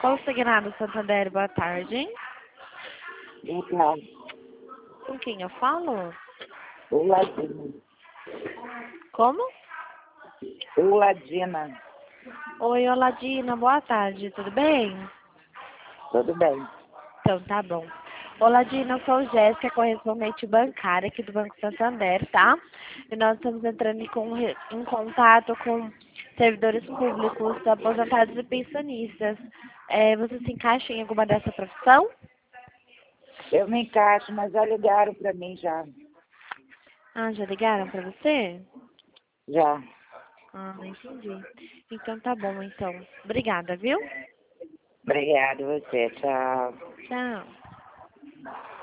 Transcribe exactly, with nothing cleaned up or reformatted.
Qual o segurado Santander? Boa tarde. Boa tarde. Com quem eu falo? O Ladina. Como? O Ladina. Oi, Oladina, boa tarde, tudo bem? Tudo bem. Então, tá bom. Oladina, eu sou Jéssica, correspondente bancária aqui do Banco Santander, tá? E nós estamos entrando em, com- em contato com servidores públicos, aposentados e pensionistas. É, você se encaixa em alguma dessa profissão? Eu me encaixo, mas já ligaram para mim já. Ah, já ligaram pra você? Já. Ah, entendi. Então tá bom, então. Obrigada, viu? Obrigada você. Tchau. Tchau.